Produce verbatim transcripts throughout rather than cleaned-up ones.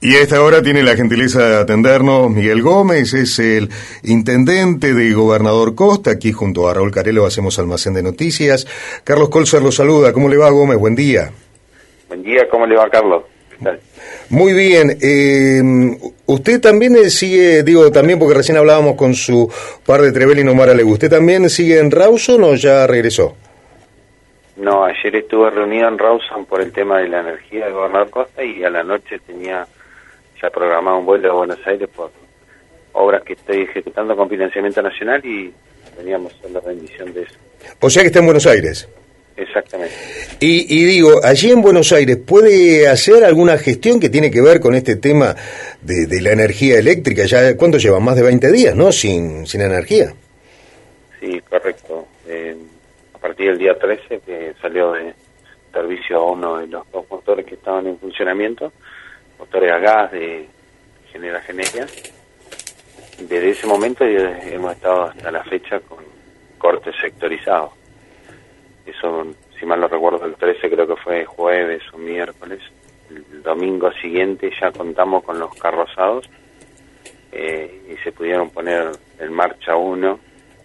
Y a esta hora tiene la gentileza de atendernos Miguel Gómez, es el intendente de Gobernador Costa. Aquí junto a Raúl Carelo hacemos Almacén de Noticias. Carlos Colzer lo saluda. ¿Cómo le va, Gómez? Buen día. Buen día, ¿cómo le va, Carlos? ¿Qué tal? Muy bien. Eh, usted también sigue, digo, también porque recién hablábamos con su par de Trevelin Omar Alegu. ¿Usted también sigue en Rawson o ya regresó? No, ayer estuve reunido en Rawson por el tema de la energía de Gobernador Costa y a la noche tenía ya programado un vuelo a Buenos Aires por obras que estoy ejecutando con financiamiento nacional y teníamos la bendición de eso. O sea que está en Buenos Aires. Exactamente. Y, y digo, allí en Buenos Aires, ¿puede hacer alguna gestión que tiene que ver con este tema de, de la energía eléctrica? Ya, ¿cuánto llevan? Más de veinte días, ¿no? Sin, sin energía. Sí, correcto. Eh, a partir del día trece, que salió de servicio uno de los dos motores que estaban en funcionamiento, motores a gas de General Genesia. Desde ese momento hemos estado hasta la fecha con cortes sectorizados. Eso, si mal no recuerdo, el trece creo que fue jueves o miércoles. El domingo siguiente ya contamos con los carrozados eh, y se pudieron poner en marcha uno,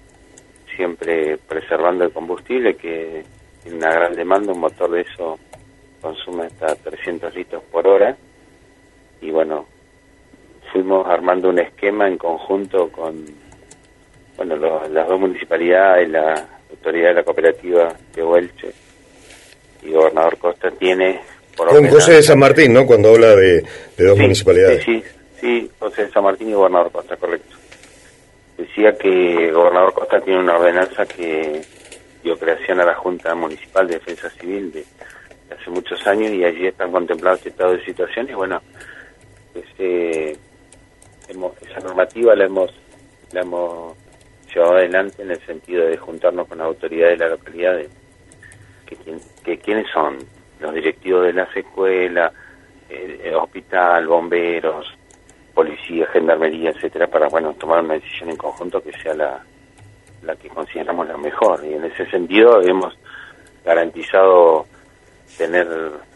siempre preservando el combustible, que tiene una gran demanda. Un motor de eso consume hasta trescientos litros por hora. Y bueno, fuimos armando un esquema en conjunto con bueno lo, las dos municipalidades, la autoridad de la cooperativa de Huelche y Gobernador Costa tiene por con José de San Martín, ¿no? Cuando habla de, de dos sí, municipalidades. Sí, sí, sí, José de San Martín y Gobernador Costa, correcto. Decía que Gobernador Costa tiene una ordenanza que dio creación a la Junta Municipal de Defensa Civil de, de hace muchos años, y allí están contemplados este estado de situación. Y bueno, ese, hemos, esa normativa la hemos la hemos llevado adelante en el sentido de juntarnos con las autoridades de la localidad, de que, que quiénes son los directivos de las escuelas, eh, hospital, bomberos, policía, gendarmería, etcétera, para bueno tomar una decisión en conjunto que sea la, la que consideramos la mejor. Y en ese sentido hemos garantizado tener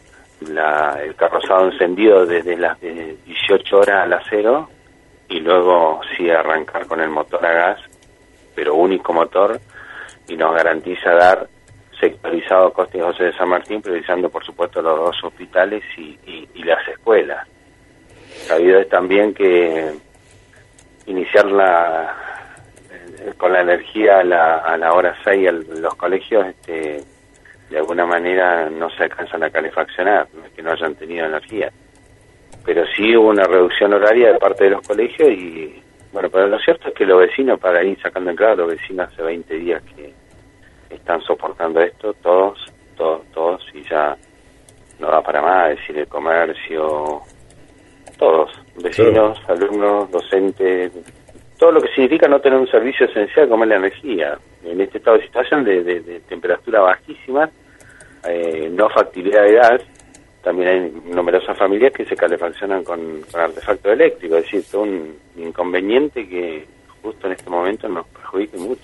la, el carrozado encendido desde las de dieciocho horas a las cero, y luego sí arrancar con el motor a gas, pero único motor, y nos garantiza dar sectorizado Costa y José de San Martín, priorizando por supuesto los dos hospitales y, y, y las escuelas. Sabido es también que iniciar la eh, con la energía a la, a la hora seis en los colegios, este, de alguna manera no se alcanzan a calefaccionar, no es que no hayan tenido energía, pero sí hubo una reducción horaria de parte de los colegios. Y bueno, pero lo cierto es que los vecinos, para ir sacando en claro, los vecinos hace veinte días que están soportando esto, todos, todos, todos, y ya no da para más, es decir, el comercio, todos, vecinos, sí, alumnos, docentes, todo lo que significa no tener un servicio esencial como es la energía. En este estado de situación de, de, de temperatura bajísima, eh, no factibilidad de gas, también hay numerosas familias que se calefaccionan con, con artefactos eléctricos, es decir, todo un inconveniente que justo en este momento nos perjudica mucho.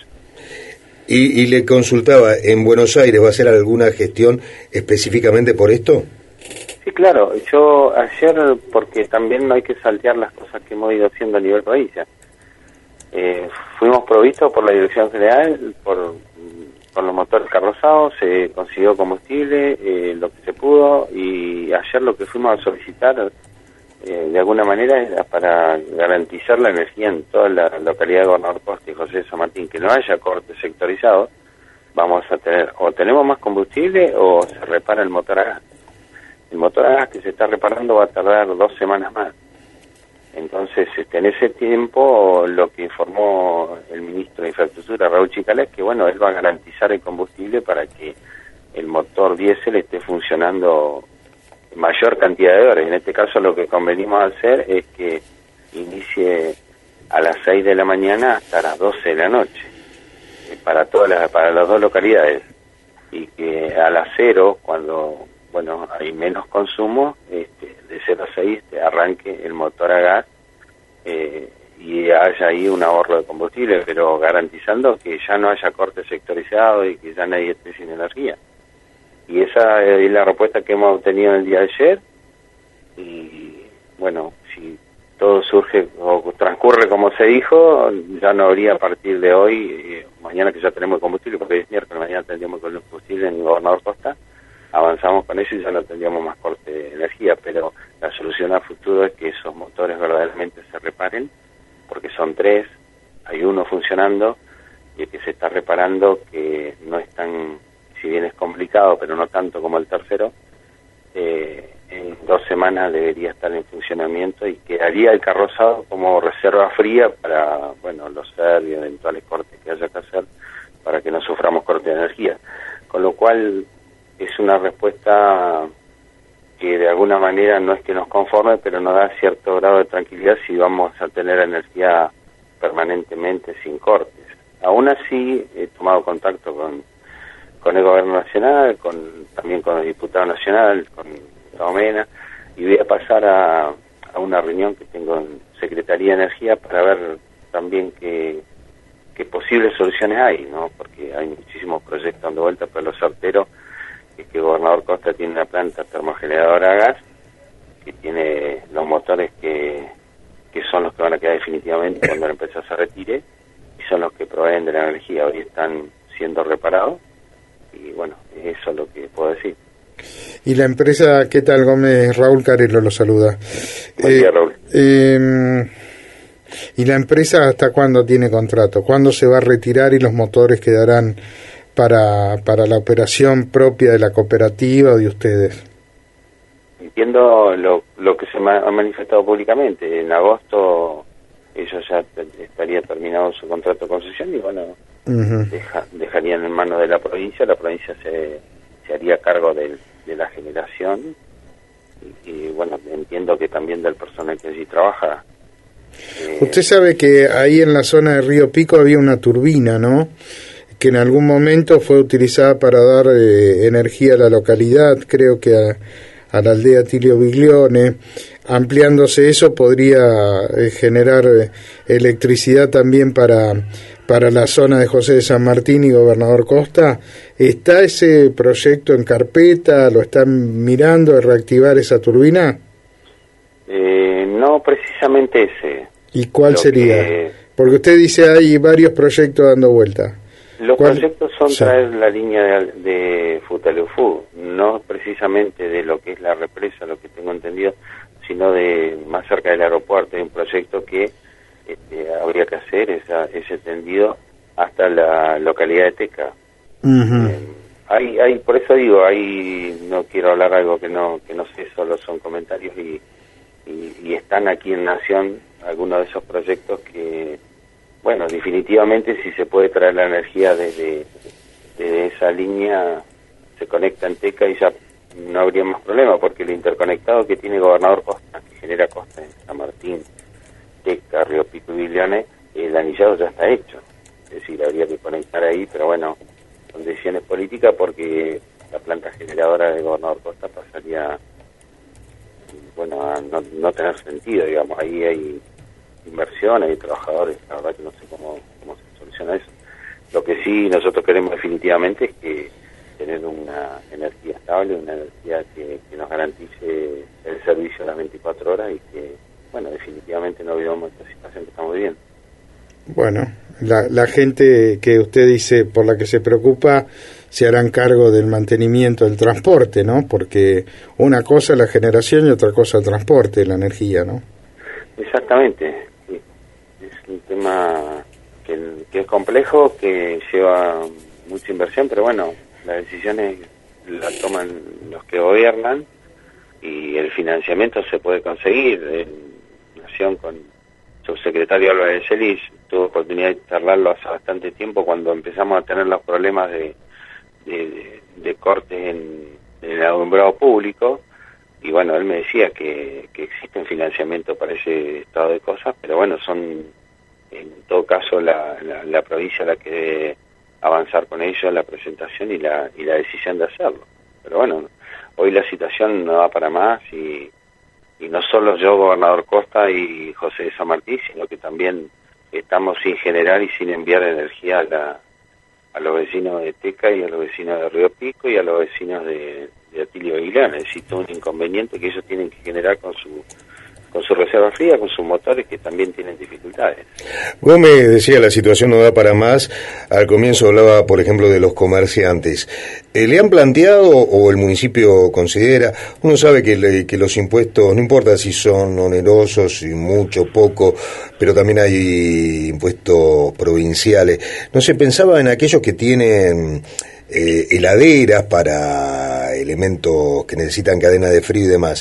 Y, y le consultaba, ¿en Buenos Aires va a hacer alguna gestión específicamente por esto? Sí, claro. Yo ayer, porque también no hay que saltear las cosas que hemos ido haciendo a nivel país, ya. Eh, fuimos provistos por la Dirección General, por, por los motores carrozados, se consiguió combustible, eh, lo que se pudo, y ayer lo que fuimos a solicitar, eh, de alguna manera, era para garantizar la energía en toda la localidad de Gobernador Costa y José de San Martín, que no haya cortes sectorizados. Vamos a tener, o tenemos más combustible o se repara el motor a gas. El motor a gas que se está reparando va a tardar dos semanas más. Entonces, este, en ese tiempo, lo que informó el ministro de Infraestructura, Raúl Chicalá, es que bueno, él va a garantizar el combustible para que el motor diésel esté funcionando mayor cantidad de horas. En este caso, lo que convenimos hacer es que inicie a las seis de la mañana hasta las doce de la noche, para todas las, para las dos localidades, y que a las cero, cuando bueno hay menos consumo, este, de cero a seis este, arranque el motor a gas, eh, y haya ahí un ahorro de combustible, pero garantizando que ya no haya cortes sectorizados y que ya nadie esté sin energía. Y esa es la respuesta que hemos obtenido el día de ayer, y bueno, si todo surge o transcurre como se dijo, ya no habría a partir de hoy, eh, mañana que ya tenemos el combustible, porque es miércoles, mañana tendríamos el combustible en el Gobernador Costa, avanzamos con eso y ya no tendríamos más corte de energía, pero la solución a futuro es que esos motores verdaderamente se reparen, porque son tres, hay uno funcionando, y el que se está reparando, que no es tan, si bien es complicado, pero no tanto como el tercero, eh, en dos semanas debería estar en funcionamiento y quedaría el carrozado como reserva fría para, bueno, los serbios, eventuales cortes que haya que hacer, para que no suframos corte de energía. Con lo cual es una respuesta que de alguna manera no es que nos conforme, pero nos da cierto grado de tranquilidad si vamos a tener energía permanentemente sin cortes. Aún así, he tomado contacto con, con el Gobierno Nacional, con también con el Diputado Nacional, con Mena, y voy a pasar a, a una reunión que tengo en Secretaría de Energía para ver también qué, qué posibles soluciones hay, ¿no? Porque hay muchísimos proyectos dando vuelta, pero lo certero es que el Gobernador Costa tiene una planta termogeneradora a gas, que tiene los motores que, que son los que van a quedar definitivamente cuando la empresa se retire, y son los que proveen de la energía. Hoy están siendo reparados, y bueno, eso es lo que puedo decir. Y la empresa, ¿qué tal, Gómez? Raúl Carelo lo saluda. Buen día, eh, Raúl. Eh, ¿Y la empresa hasta cuándo tiene contrato? ¿Cuándo se va a retirar y los motores quedarán para, para la operación propia de la cooperativa o de ustedes? Entiendo lo, lo que se ma- ha manifestado públicamente. En agosto ellos ya te- estaría terminado su contrato de concesión y bueno, uh-huh. deja, dejarían en manos de la provincia. La provincia se, se haría cargo de, de la generación y, y bueno, entiendo que también del personal que allí trabaja. Eh, Usted sabe que ahí en la zona de Río Pico había una turbina, ¿no?, que en algún momento fue utilizada para dar eh, energía a la localidad, creo que a, a la aldea Tilio Biglione. Ampliándose eso podría eh, generar eh, electricidad también para, para la zona de José de San Martín y Gobernador Costa. ¿Está ese proyecto en carpeta? ¿Lo están mirando de reactivar esa turbina? Eh, no precisamente ese. ¿Y cuál Lo sería? Que... Porque usted dice hay varios proyectos dando vuelta. Los ¿Cuál? proyectos son Sí. traer la línea de, de Futaleufú, no precisamente de lo que es la represa, lo que tengo entendido, sino de más cerca del aeropuerto. Hay un proyecto que este, habría que hacer esa, ese tendido hasta la localidad de Teca. Uh-huh. Eh, hay, hay, por eso digo, hay, no quiero hablar algo que no que no sé, solo son comentarios y, y, y están aquí en Nación algunos de esos proyectos que, bueno, definitivamente si se puede traer la energía desde, desde esa línea, se conecta en Teca y ya no habría más problema, porque el interconectado que tiene Gobernador Costa, que genera Costa en San Martín, Teca, Río Pico y Biglione, el anillado ya está hecho. Es decir, habría que conectar ahí, pero bueno, son decisiones políticas porque la planta generadora de Gobernador Costa pasaría, bueno, a no, no tener sentido, digamos. Ahí hay inversiones, hay trabajadores, la verdad que no sé cómo, cómo se soluciona eso. Lo que sí nosotros queremos definitivamente es que tener una energía estable, una energía que, que nos garantice el servicio a las veinticuatro horas y que, bueno, definitivamente no vivamos esta situación que estamos viviendo. Bueno, la, la gente que usted dice por la que se preocupa se harán cargo del mantenimiento del transporte, ¿no? Porque una cosa es la generación y otra cosa el transporte, la energía, ¿no? Exactamente, sí. Es un tema que, que es complejo, que lleva mucha inversión, pero bueno, las decisiones las toman los que gobiernan y el financiamiento se puede conseguir. En Nación, con subsecretario Álvarez Celis, tuve oportunidad de charlarlo hace bastante tiempo cuando empezamos a tener los problemas de, de, de cortes en, en el alumbrado público, y bueno, él me decía que, que existe un financiamiento para ese estado de cosas, pero bueno, son en todo caso la, la, la provincia la que debe avanzar con ello, la presentación y la, y la decisión de hacerlo. Pero bueno, hoy la situación no va para más y y no solo yo, Gobernador Costa y José de San Martín, sino que también estamos sin generar y sin enviar energía a, la, a los vecinos de Teca y a los vecinos de Río Pico y a los vecinos de, de Atilio Biglione. Es decir, todo un inconveniente que ellos tienen que generar con su con su reserva fría, con sus motores que también tienen dificultades. Gómez decía la situación no da para más. Al comienzo hablaba, por ejemplo, de los comerciantes. Eh, ¿Le han planteado o el municipio considera? Uno sabe que, le, que los impuestos, no importa si son onerosos, si mucho, poco, pero también hay impuestos provinciales. No se pensaba en aquellos que tienen eh, heladeras para elementos que necesitan cadena de frío y demás.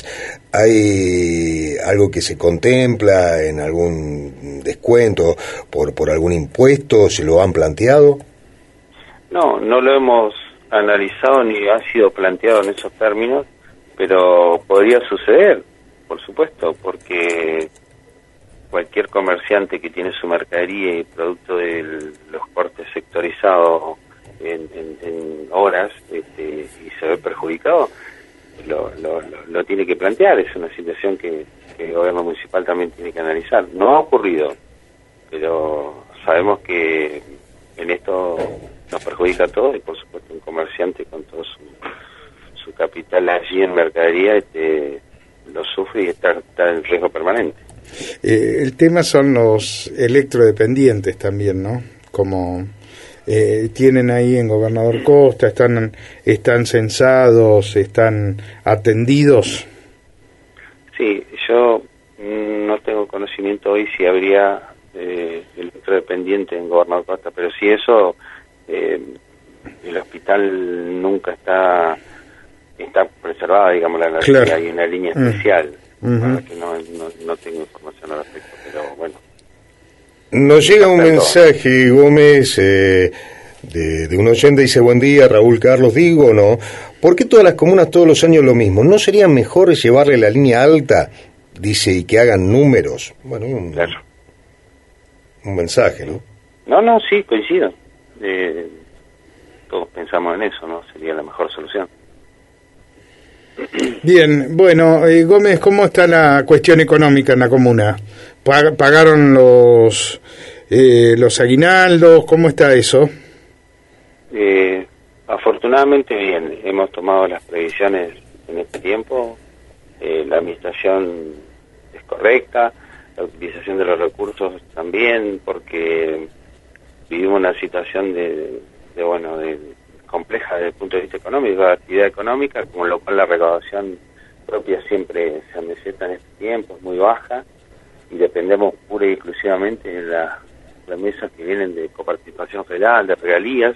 ¿Hay algo que se contempla en algún descuento por, por algún impuesto? ¿Se lo han planteado? No, no lo hemos analizado ni ha sido planteado en esos términos, pero podría suceder, por supuesto, porque cualquier comerciante que tiene su mercadería y producto de los cortes sectorizados en, en, en horas este, y se ve perjudicado, Lo, lo, lo, lo tiene que plantear. Es una situación que, que el gobierno municipal también tiene que analizar. No ha ocurrido, pero sabemos que en esto nos perjudica a todos y por supuesto un comerciante con todo su, su capital allí en mercadería este, lo sufre y está, está en riesgo permanente. Eh, el tema son los electrodependientes también, ¿no? Como Eh, tienen ahí en Gobernador Costa, están están censados, están atendidos. Sí, yo no tengo conocimiento hoy si habría eh, electrodependiente en Gobernador Costa, pero si eso, eh, el hospital nunca está está preservado, digamos, la energía, claro. Hay una línea especial, uh-huh. Para que no, no, no tengo información al respecto, pero bueno. Nos llega un mensaje, Gómez, eh, de, de un oyente, dice: buen día, Raúl Carlos, digo, ¿no? ¿Por qué todas las comunas todos los años lo mismo? ¿No sería mejor llevarle la línea alta, dice, y que hagan números? Bueno, un, claro. un mensaje, ¿no? No, no, sí, coincido. Eh, todos pensamos en eso, ¿no? Sería la mejor solución. Bien, bueno, eh, Gómez, ¿cómo está la cuestión económica en la comuna? ¿Pagaron los eh, los aguinaldos? ¿Cómo está eso? Eh, afortunadamente bien, hemos tomado las previsiones en este tiempo, eh, la administración es correcta, la utilización de los recursos también, porque vivimos una situación de, de bueno, de compleja desde el punto de vista económico, de actividad económica, con lo cual la recaudación propia siempre se ameseta en este tiempo, es muy baja, y dependemos pura y exclusivamente de las remesas que vienen de coparticipación federal, de regalías,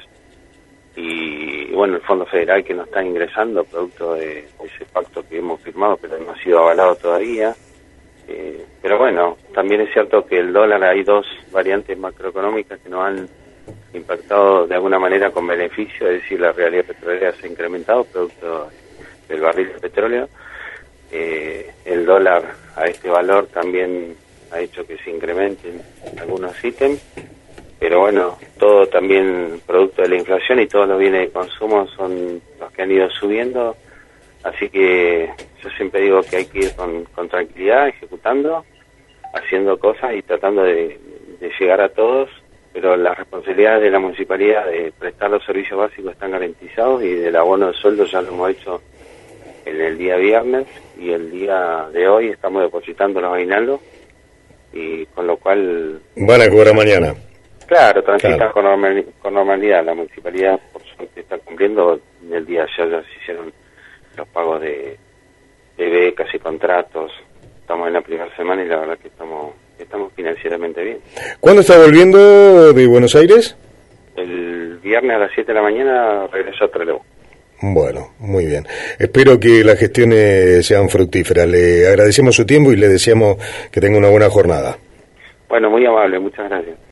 y, y bueno, el Fondo Federal que nos está ingresando producto de ese pacto que hemos firmado, pero no ha sido avalado todavía. Eh, pero bueno, también es cierto que el dólar, hay dos variantes macroeconómicas que nos han impactado de alguna manera con beneficio, es decir, la realidad petrolera se ha incrementado producto del barril de petróleo. Eh, el dólar a este valor también ha hecho que se incrementen algunos ítems, pero bueno, todo también producto de la inflación y todos los bienes de consumo son los que han ido subiendo, así que yo siempre digo que hay que ir con, con tranquilidad, ejecutando, haciendo cosas y tratando de, de llegar a todos, pero las responsabilidades de la municipalidad de prestar los servicios básicos están garantizados y del abono de sueldo ya lo hemos hecho en el día viernes y el día de hoy estamos depositando los aguinaldos y con lo cual... Van a cobrar mañana. Claro, transitan claro. Con, normal, con normalidad. La municipalidad por suerte está cumpliendo. El día de ayer ya se hicieron los pagos de, de becas y contratos. Estamos en la primera semana y la verdad que estamos estamos financieramente bien. ¿Cuándo está volviendo de Buenos Aires? El viernes a las siete de la mañana regreso a Trelew. Bueno, muy bien. Espero que las gestiones sean fructíferas. Le agradecemos su tiempo y le deseamos que tenga una buena jornada. Bueno, muy amable, muchas gracias.